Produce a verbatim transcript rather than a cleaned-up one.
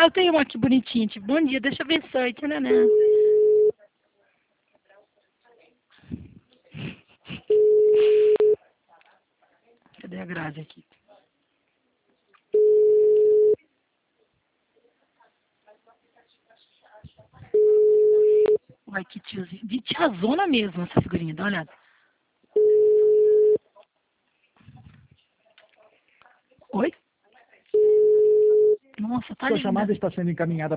Ah, eu tenho uma aqui bonitinha, tipo, bom dia, deixa eu ver sorte, né, né? Cadê a Grazi aqui? Uai, que tiozinho. De tiazona mesmo, essa figurinha, dá uma olhada. Oi? Nossa, tá Sua linda. chamada está sendo encaminhada